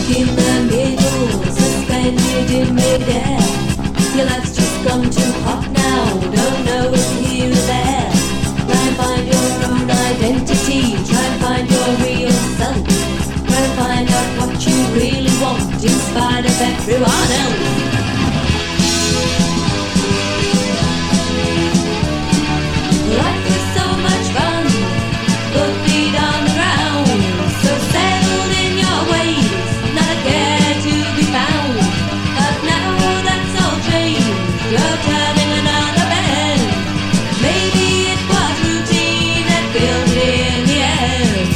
in the middle, suspended in midair. Your life's just gone too hot now, don't know if here or there. Try and find your own identity, try and find your real self. Try and find out what you really want, in spite of everyone else. Life is so much fun, put feet on the ground, so settled in your ways, not a care to be found. But now that's all changed, you're turning another bend. Maybe it was routine that built it in the end.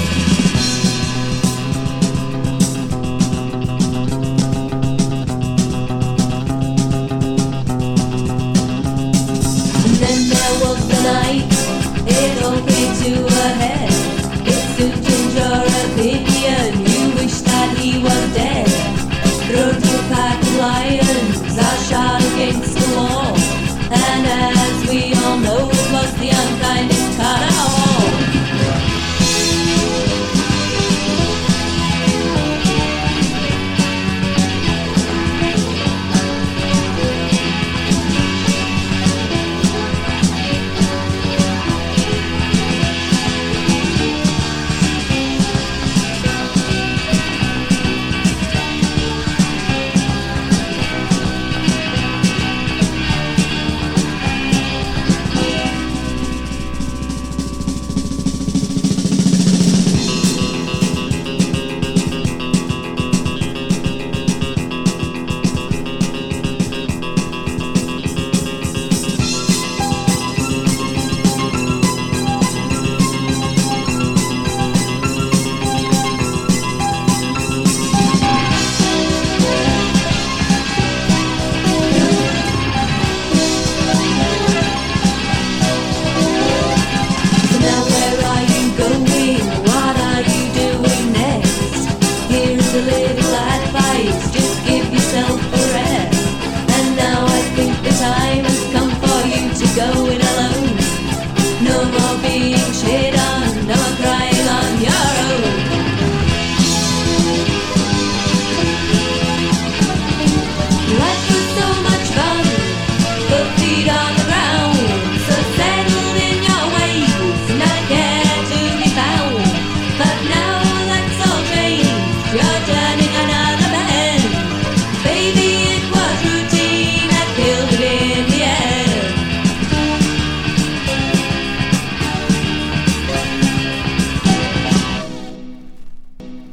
And then there was the night, it all came to a head. It suited your opinion, you wish that he was dead. Thrown to a pack of lions, are shot against the wall. And as we all know, it was the unkindest cut of all. A little advice, just give yourself a rest. And now I think the time has come for you to go in